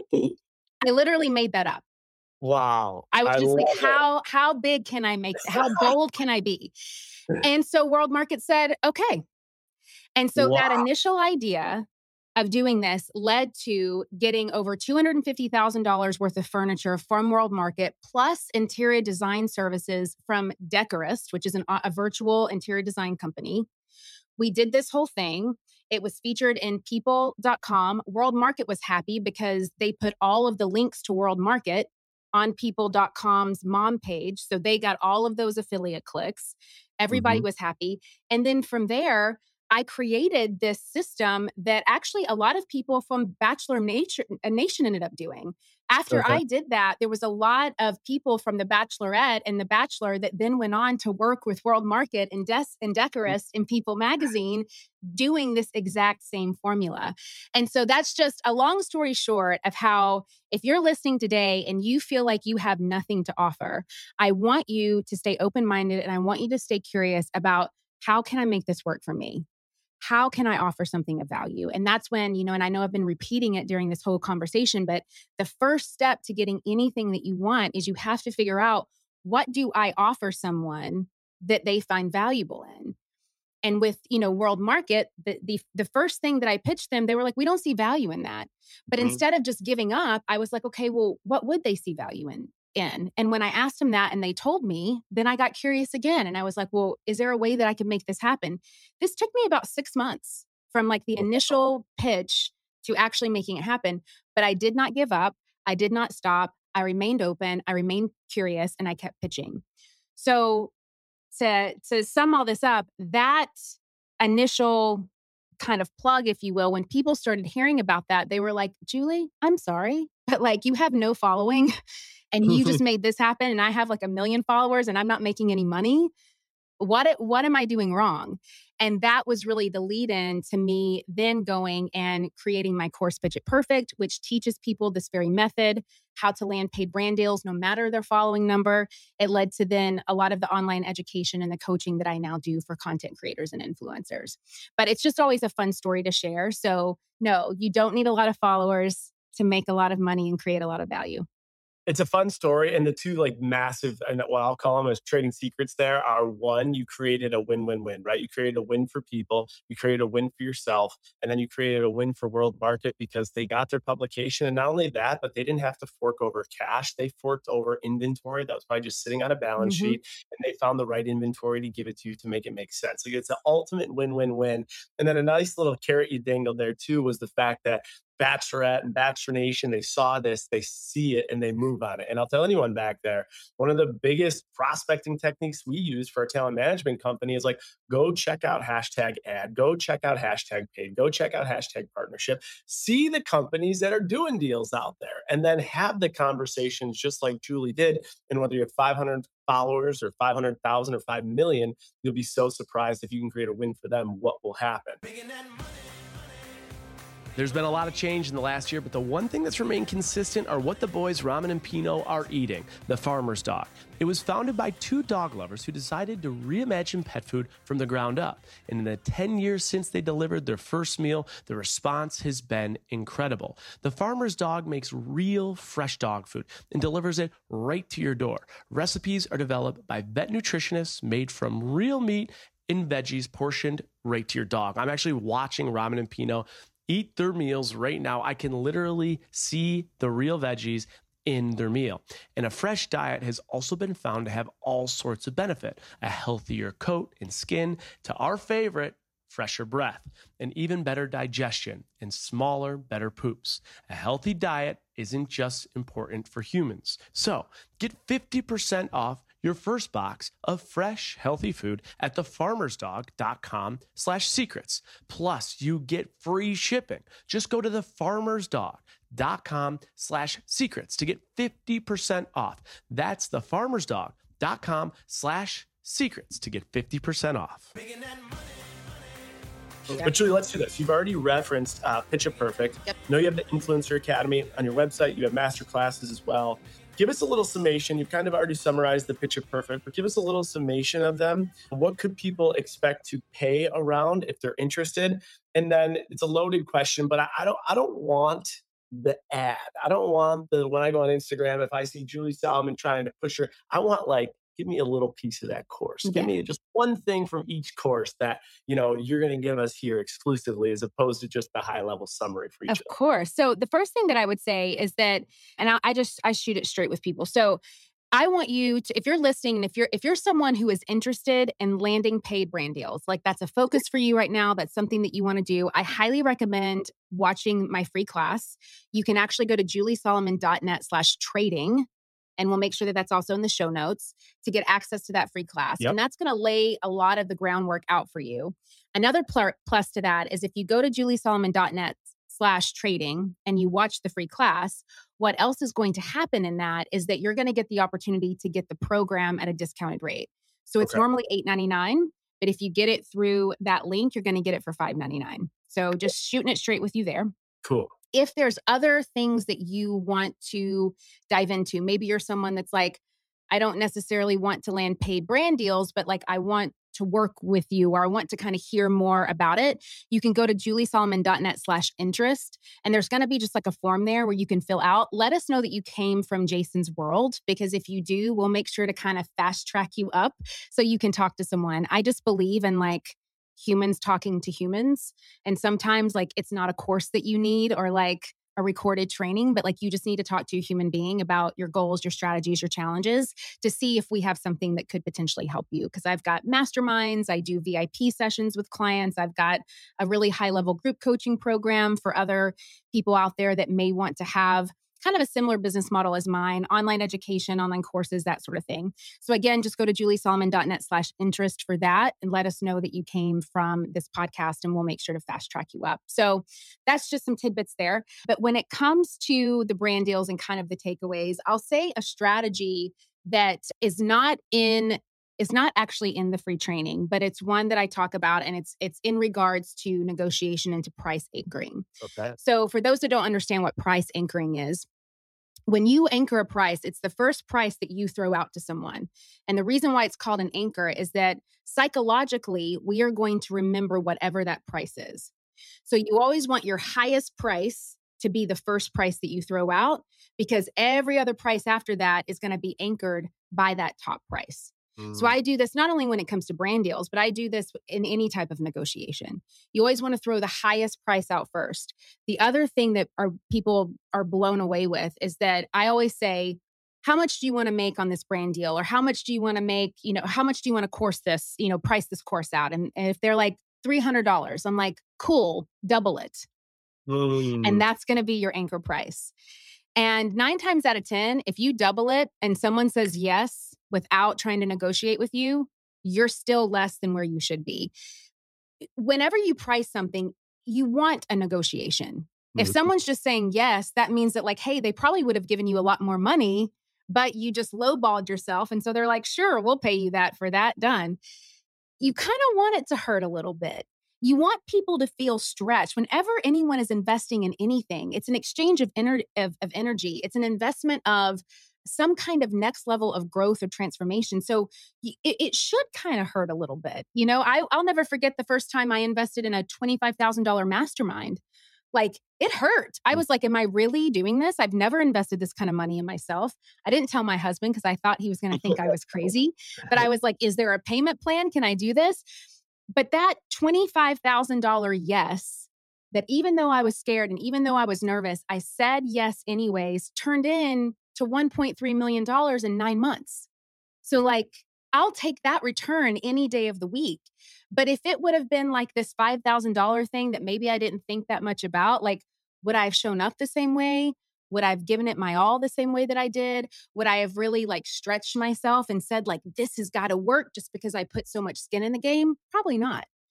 I literally made that up. Wow. I was I just like, love it. how, how big can I make, how bold can I be? And so World Market said, okay. And so that Wow. initial idea of doing this led to getting over two hundred fifty thousand dollars worth of furniture from World Market, plus interior design services from Decorist, which is an, a virtual interior design company. We did this whole thing. It was featured in people dot com. World Market was happy because they put all of the links to World Market on people dot com's mom page. So they got all of those affiliate clicks. Everybody Mhm. was happy. And then from there, I created this system that actually a lot of people from Bachelor Nation, Nation ended up doing. After Okay. I did that, there was a lot of people from The Bachelorette and The Bachelor that then went on to work with World Market and, Des- and Decorist and People Magazine doing this exact same formula. And so that's just a long story short of how, if you're listening today and you feel like you have nothing to offer, I want you to stay open-minded and I want you to stay curious about, how can I make this work for me? How can I offer something of value? And that's when, you know, and I know I've been repeating it during this whole conversation, but the first step to getting anything that you want is you have to figure out, what do I offer someone that they find valuable in? And with, you know, World Market, the, the the first thing that I pitched them, they were like, we don't see value in that. But Mhm. instead of just giving up, I was like, okay, well, what would they see value in? in? And when I asked them that and they told me, then I got curious again. And I was like, well, is there a way that I can make this happen? This took me about six months from like the initial pitch to actually making it happen. But I did not give up. I did not stop. I remained open. I remained curious and I kept pitching. So to, to sum all this up, that initial kind of plug, if you will, when people started hearing about that, they were like, Julie, I'm sorry, but like, you have no following and you just made this happen. And I have like a million followers and I'm not making any money. What, what am I doing wrong? And that was really the lead in to me then going and creating my course Pitch It Perfect, which teaches people this very method, how to land paid brand deals, no matter their following number. It led to then a lot of the online education and the coaching that I now do for content creators and influencers. But it's just always a fun story to share. So no, you don't need a lot of followers to make a lot of money and create a lot of value. It's a fun story. And the two like massive, and what I'll call them as trading secrets there are, one, you created a win-win-win, right? You created a win for people, you created a win for yourself, and then you created a win for World Market because they got their publication. And not only that, but they didn't have to fork over cash. They forked over inventory that was probably just sitting on a balance Mm-hmm. sheet, and they found the right inventory to give it to you to make it make sense. Like, it's the ultimate win-win-win. And then a nice little carrot you dangled there too was the fact that Bachelorette and Bachelor Nation, they saw this, they see it, and they move on it. And I'll tell anyone back there, one of the biggest prospecting techniques we use for our talent management company is like, go check out hashtag ad, go check out hashtag paid, go check out hashtag partnership, see the companies that are doing deals out there, and then have the conversations just like Julie did. And whether you have five hundred followers or five hundred thousand or five million, you'll be so surprised if you can create a win for them, what will happen. There's been a lot of change in the last year, but the one thing that's remained consistent are what the boys Ramen and Pino are eating, the Farmer's Dog. It was founded by two dog lovers who decided to reimagine pet food from the ground up. And in the ten years since they delivered their first meal, the response has been incredible. The Farmer's Dog makes real fresh dog food and delivers it right to your door. Recipes are developed by vet nutritionists made from real meat and veggies portioned right to your dog. I'm actually watching Ramen and Pino eat their meals right now. I can literally see the real veggies in their meal. And a fresh diet has also been found to have all sorts of benefit. A healthier coat and skin, to our favorite, fresher breath, and even better digestion and smaller, better poops. A healthy diet isn't just important for humans. So get fifty percent off your first box of fresh, healthy food at thefarmersdog.com slash secrets. Plus, you get free shipping. Just go to thefarmersdog.com slash secrets to get fifty percent off. That's thefarmersdog.com slash secrets to get fifty percent off. Yeah. But Julie, let's do this. You've already referenced uh, Pitch It Perfect. Yep. I know you have the Influencer Academy on your website. You have master classes as well. Give us a little summation. You've kind of already summarized the Pitch It Perfect, but give us a little summation of them. What could people expect to pay around if they're interested? And then it's a loaded question, but I, I don't I don't want the ad. I don't want the when I go on Instagram, if I see Julie Solomon trying to push her, I want like give me a little piece of that course. Give Yeah. me just one thing from each course that, you know, you're going to give us here exclusively as opposed to just the high level summary for each Of of them. course. So the first thing that I would say is that, and I, I just I shoot it straight with people. So I want you to, if you're listening, and if you're if you're someone who is interested in landing paid brand deals, like that's a focus for you right now, that's something that you want to do, I highly recommend watching my free class. You can actually go to juliesolomon.net slash trading. And we'll make sure that that's also in the show notes to get access to that free class. Yep. And that's going to lay a lot of the groundwork out for you. Another pl- plus to that is if you go to juliesolomon.net slash trading and you watch the free class, what else is going to happen in that is that you're going to get the opportunity to get the program at a discounted rate. So it's Okay. normally eight ninety-nine, but if you get it through that link, you're going to get it for five ninety-nine. So just shooting it straight with you there. Cool. If there's other things that you want to dive into, maybe you're someone that's like, I don't necessarily want to land paid brand deals, but like I want to work with you or I want to kind of hear more about it, you can go to juliesolomon.net slash interest. And there's going to be just like a form there where you can fill out. Let us know that you came from Jason's world, because if you do, we'll make sure to kind of fast track you up so you can talk to someone. I just believe in like humans talking to humans. And sometimes like it's not a course that you need or like a recorded training, but like you just need to talk to a human being about your goals, your strategies, your challenges to see if we have something that could potentially help you. Because I've got masterminds, I do V I P sessions with clients, I've got a really high level group coaching program for other people out there that may want to have kind of a similar business model as mine, online education, online courses, that sort of thing. So again, just go to juliesolomon.net slash interest for that and let us know that you came from this podcast and we'll make sure to fast track you up. So that's just some tidbits there. But when it comes to the brand deals and kind of the takeaways, I'll say a strategy that is not in is not actually in the free training, but it's one that I talk about, and it's it's in regards to negotiation and to price anchoring. Okay. So for those that don't understand what price anchoring is, when you anchor a price, it's the first price that you throw out to someone. And the reason why it's called an anchor is that psychologically, we are going to remember whatever that price is. So you always want your highest price to be the first price that you throw out, because every other price after that is going to be anchored by that top price. So I do this not only when it comes to brand deals, but I do this in any type of negotiation. You always want to throw the highest price out first. The other thing that our people are blown away with is that I always say, how much do you want to make on this brand deal? Or how much do you want to make, you know, how much do you want to course this, you know, price this course out? And, and if they're like three hundred dollars, I'm like, cool, double it. Mm. And that's going to be your anchor price. And nine times out of ten, if you double it and someone says yes without trying to negotiate with you, you're still less than where you should be. Whenever you price something, you want a negotiation. If Mhm. someone's just saying yes, that means that like, hey, they probably would have given you a lot more money, but you just lowballed yourself. And so they're like, sure, we'll pay you that for that, done. You kind of want it to hurt a little bit. You want people to feel stretched. Whenever anyone is investing in anything, it's an exchange of, ener- of, of energy. It's an investment of some kind of next level of growth or transformation. So y- it, it should kind of hurt a little bit. You know, I, I'll never forget the first time I invested in a twenty-five thousand dollars mastermind. Like it hurt. I was like, am I really doing this? I've never invested this kind of money in myself. I didn't tell my husband because I thought he was going to think I was crazy. But I was like, is there a payment plan? Can I do this? But that twenty-five thousand dollars yes, that even though I was scared and even though I was nervous, I said yes anyways, turned in to one point three million dollars in nine months. So like, I'll take that return any day of the week. But if it would have been like this five thousand dollars thing that maybe I didn't think that much about, like, would I have shown up the same way? Would I have given it my all the same way that I did? Would I have really like stretched myself and said like, this has got to work just because I put so much skin in the game? Probably not.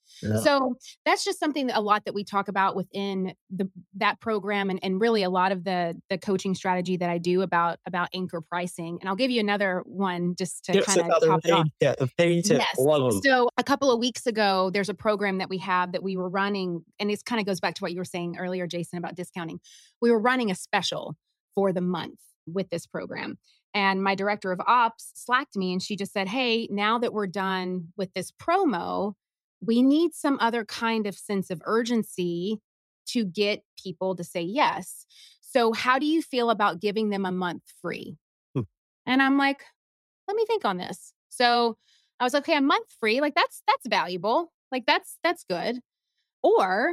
Yeah. So that's just something that a lot that we talk about within the that program and, and really a lot of the the coaching strategy that I do about about anchor pricing. And I'll give you another one just to Give us kind of another top it off. paid, yeah, a paid tip. Yes. Love them. So a couple of weeks ago, there's a program that we have that we were running, and this kind of goes back to what you were saying earlier, Jason, about discounting. We were running a special for the month with this program. And my director of ops slacked me and she just said, hey, now that we're done with this promo, we need some other kind of sense of urgency to get people to say yes. So how do you feel about giving them a month free? Hmm. And I'm like, let me think on this. So I was like, okay, a month free, like that's that's valuable. Like that's that's good. Or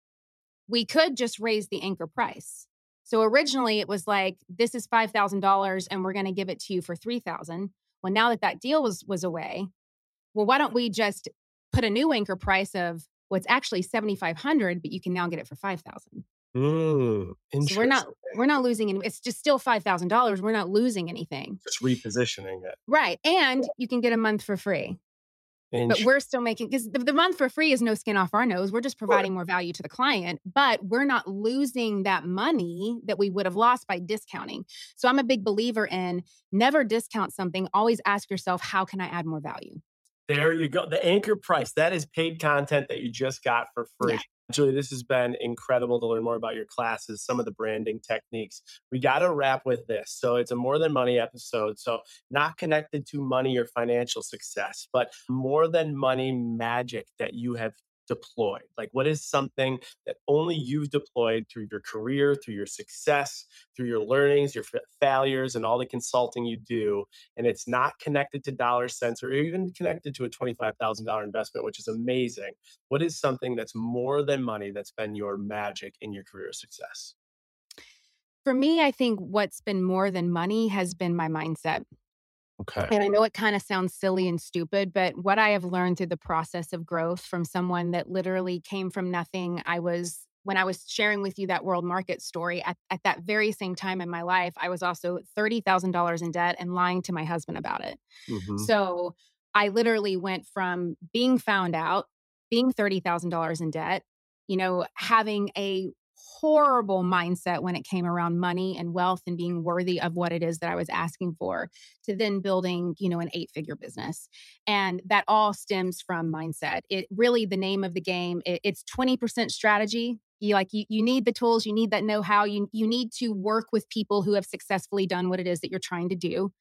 we could just raise the anchor price. So originally it was like, this is five thousand dollars and we're going to give it to you for three thousand dollars. Well, now that that deal was was away, well, why don't we just put a new anchor price of what's actually seventy-five hundred dollars, but you can now get it for five thousand dollars. Mm, So we're not interesting. we're not losing any. It's just still five thousand dollars. We're not losing anything. Just repositioning it. Right. And you can get a month for free. But Interesting. we're still making, because the, the month for free is no skin off our nose. We're just providing more value to the client, but we're not losing that money that we would have lost by discounting. So I'm a big believer in never discount something. Always ask yourself, how can I add more value? There you go. The anchor price. That is paid content that you just got for free. Yeah. Julie, this has been incredible to learn more about your classes, some of the branding techniques. We got to wrap with this. So it's a More Than Money episode. So not connected to money or financial success, but more than money magic that you have deployed. Like, what is something that only you've deployed through your career, through your success, through your learnings, your fa- failures, and all the consulting you do, and it's not connected to dollar cents or even connected to a twenty-five thousand dollars investment, which is amazing. What is something that's more than money that's been your magic in your career success? For me, I think what's been more than money has been my mindset. Okay. And I know it kind of sounds silly and stupid, but what I have learned through the process of growth from someone that literally came from nothing, I was, when I was sharing with you that world market story, at, at that very same time in my life, I was also thirty thousand dollars in debt and lying to my husband about it. Mm-hmm. So I literally went from being found out, being thirty thousand dollars in debt, you know, having a horrible mindset when it came around money and wealth and being worthy of what it is that I was asking for, to then building, you know, an eight figure business. And that all stems from mindset. It really, the name of the game, it, it's twenty percent strategy. You like, you, you need the tools, you need that know-how, you, you need to work with people who have successfully done what it is that you're trying to do.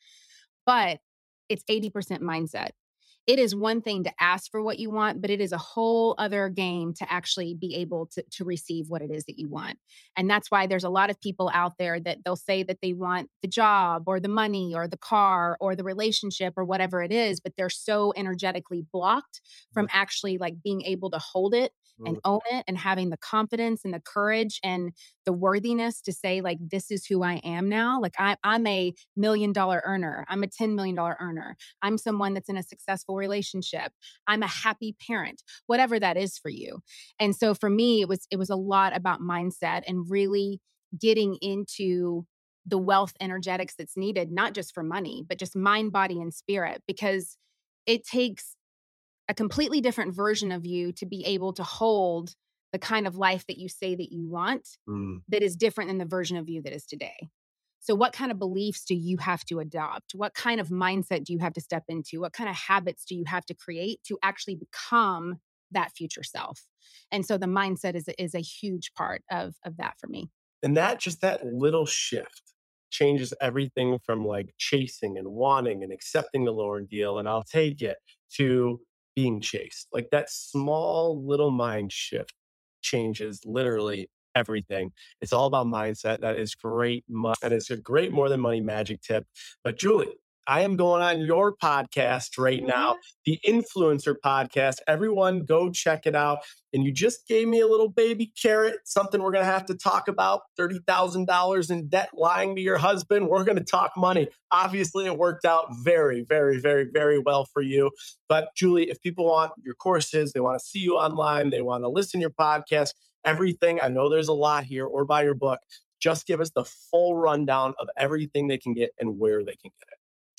But it's eighty percent mindset. It is one thing to ask for what you want, but it is a whole other game to actually be able to, to receive what it is that you want. And that's why there's a lot of people out there that they'll say that they want the job or the money or the car or the relationship or whatever it is, but they're so energetically blocked from actually like being able to hold it and own it and having the confidence and the courage and the worthiness to say, like, this is who I am now. Like I, I'm a million dollar earner. I'm a ten million dollar earner. I'm someone that's in a successful relationship. I'm a happy parent, whatever that is for you. And so for me, it was, it was a lot about mindset and really getting into the wealth energetics that's needed, not just for money, but just mind, body, and spirit, because it takes a completely different version of you to be able to hold the kind of life that you say that you want, Mm. that is different than the version of you that is today. So what kind of beliefs do you have to adopt? What kind of mindset do you have to step into? What kind of habits do you have to create to actually become that future self? And so the mindset is, is a huge part of, of that for me. And that just that little shift changes everything from like chasing and wanting and accepting the lower deal and I'll take it to being chased. Like that small little mind shift changes literally everything. It's all about mindset. That is great. mo- That is a great More Than Money magic tip. But Julie, I am going on your podcast right now, the Influencer Podcast. Everyone go check it out. And you just gave me a little baby carrot, something we're going to have to talk about. thirty thousand dollars in debt, lying to your husband. We're going to talk money. Obviously, it worked out very, very, very, very well for you. But Julie, if people want your courses, they want to see you online, they want to listen to your podcast, everything, I know there's a lot here, or buy your book, just give us the full rundown of everything they can get and where they can get it.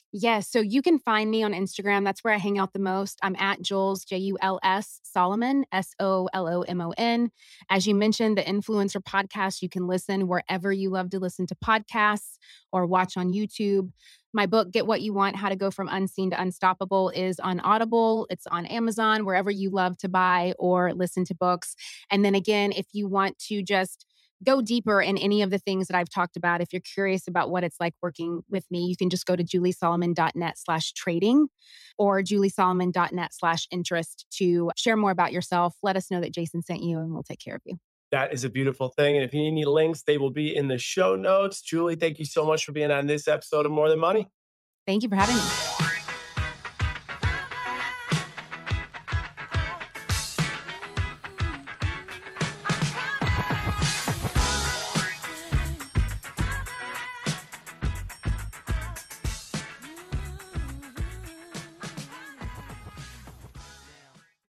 Yes. So you can find me on Instagram. That's where I hang out the most. I'm at Jules, J U L S Solomon, S O L O M O N. As you mentioned, the Influencer Podcast, you can listen wherever you love to listen to podcasts or watch on YouTube. My book, Get What You Want, How to Go From Unseen to Unstoppable, is on Audible. It's on Amazon, wherever you love to buy or listen to books. And then again, if you want to just go deeper in any of the things that I've talked about, if you're curious about what it's like working with me, you can just go to juliesolomon.net slash trading or juliesolomon.net slash interest to share more about yourself. Let us know that Jason sent you and we'll take care of you. That is a beautiful thing. And if you need any links, they will be in the show notes. Julie, thank you so much for being on this episode of More Than Money. Thank you for having me.